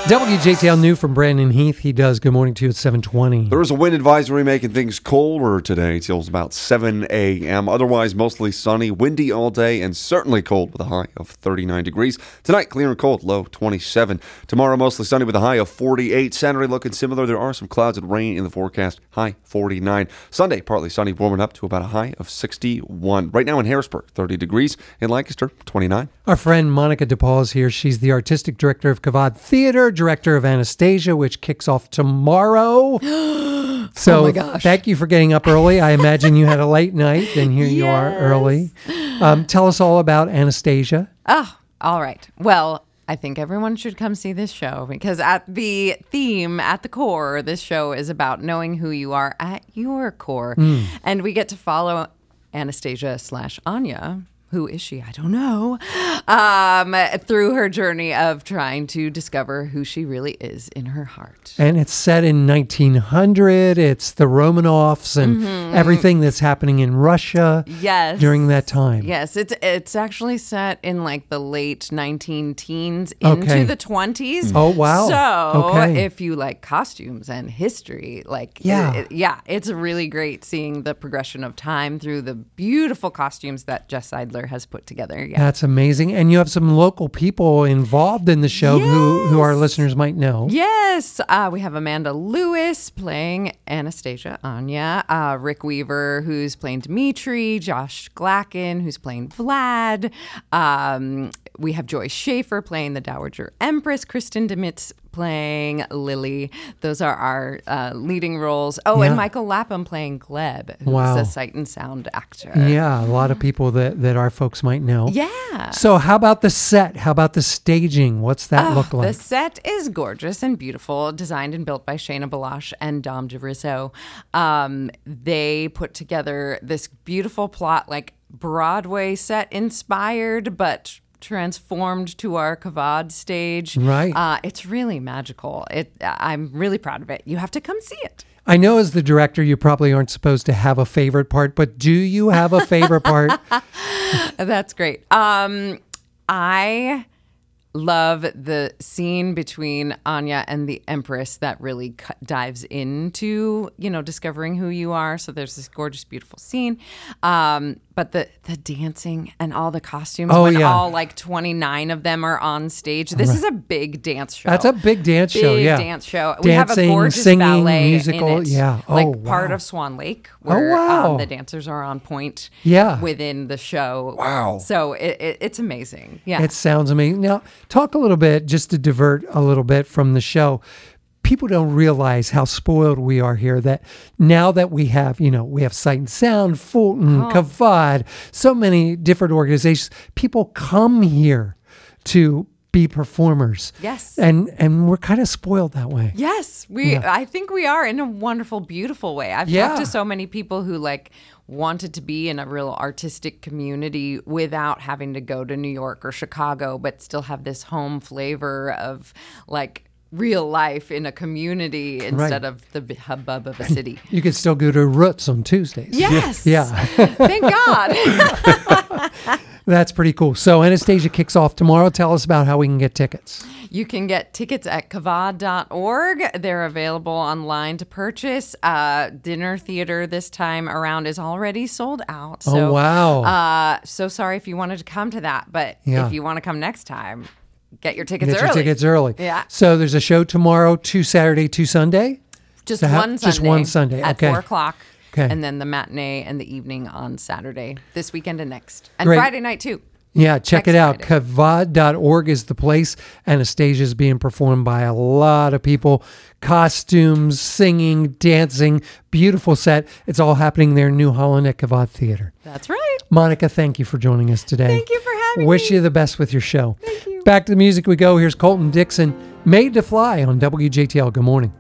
WJTL new from Brandon Heath. He does Good Morning to you at 7:20. There is a wind advisory making things colder today till about 7 a.m. Otherwise, mostly sunny, windy all day, and certainly cold with a high of 39 degrees. Tonight, clear and cold, low 27. Tomorrow, mostly sunny with a high of 48. Saturday, looking similar. There are some clouds and rain in the forecast, high 49. Sunday, partly sunny, warming up to about a high of 61. Right now in Harrisburg, 30 degrees. In Lancaster, 29. Our friend Monica DePaul is here. She's the artistic director of Kavod Theater, director of Anastasia, which kicks off tomorrow. So oh my gosh. Thank you for getting up early. I imagine you had a late night, and here you are early. Tell us all about Anastasia. Oh, all right. Well, I think everyone should come see this show because at the core, this show is about knowing who you are at your core. And we get to follow Anastasia / Anya. Who is she? I don't know. Through her journey of trying to discover who she really is in her heart. And it's set in 1900. It's the Romanovs and everything that's happening in Russia during that time. Yes, it's actually set in like the late 19-teens into the 20s. Oh, wow. So if you like costumes and history, it's really great seeing the progression of time through the beautiful costumes that Jess Seidler has put together. Yeah. That's amazing. And you have some local people involved in the show who our listeners might know. Yes. We have Amanda Lewis playing Anastasia, Anya, Rick Weaver, who's playing Dmitri, Josh Glacken, who's playing Vlad. We have Joy Schaefer playing the Dowager Empress, Kristen Demitz playing Lily. Those are our leading roles. Oh, and Michael Lapham playing Gleb, who's a sight and sound actor. Yeah, a lot of people that our folks might know. Yeah. So how about the set? How about the staging? What's that look like? The set is gorgeous and beautiful, designed and built by Shayna Balash and Dom DeRisso. They put together this beautiful plot, like Broadway set inspired, but transformed to our Kavod stage. Right. It's really magical. I'm really proud of it. You have to come see it. I know as the director, you probably aren't supposed to have a favorite part, but do you have a favorite part? That's great. I love the scene between Anya and the Empress that really dives into, discovering who you are. So there's this gorgeous, beautiful scene. But the dancing and all the costumes, all like 29 of them are on stage. This is a big dance show. That's a big dance show, Big dance show. Dancing, we have a gorgeous singing, ballet musical, in it. yeah. Part of Swan Lake, where the dancers are on point within the show. Wow. So it's amazing. Yeah. It sounds amazing. Now, talk a little bit, just to divert a little bit from the show. People don't realize how spoiled we are here, that now that we have Sight and Sound, Fulton, Kavod, so many different organizations, people come here to be performers. Yes. And we're kind of spoiled that way. Yes. I think we are in a wonderful, beautiful way. I've talked to so many people who wanted to be in a real artistic community without having to go to New York or Chicago, but still have this home flavor of real life in a community instead of the hubbub of a city. You could still go to Roots on Tuesdays. Yes. Yeah. Thank God. That's pretty cool. So Anastasia kicks off tomorrow. Tell us about how we can get tickets. You can get tickets at kavod.org. They're available online to purchase. Dinner theater this time around is already sold out. So, wow. So sorry if you wanted to come to that, but if you want to come next time, get your tickets early. Get your tickets early. Yeah. So there's a show tomorrow, 2 Saturday, 2 Sunday? Just one Sunday. Just one Sunday. At 4 o'clock. Okay. And then the matinee and the evening on Saturday, this weekend and next. And Great. Friday night too. Yeah, check it out. Friday. Kavod.org is the place. Anastasia is being performed by a lot of people. Costumes, singing, dancing, beautiful set. It's all happening there in New Holland at Kavod Theater. That's right. Monica, thank you for joining us today. Thank you for having me. Wish you the best with your show. Thank you. Back to the music we go. Here's Colton Dixon, Made to Fly on WJTL. Good morning.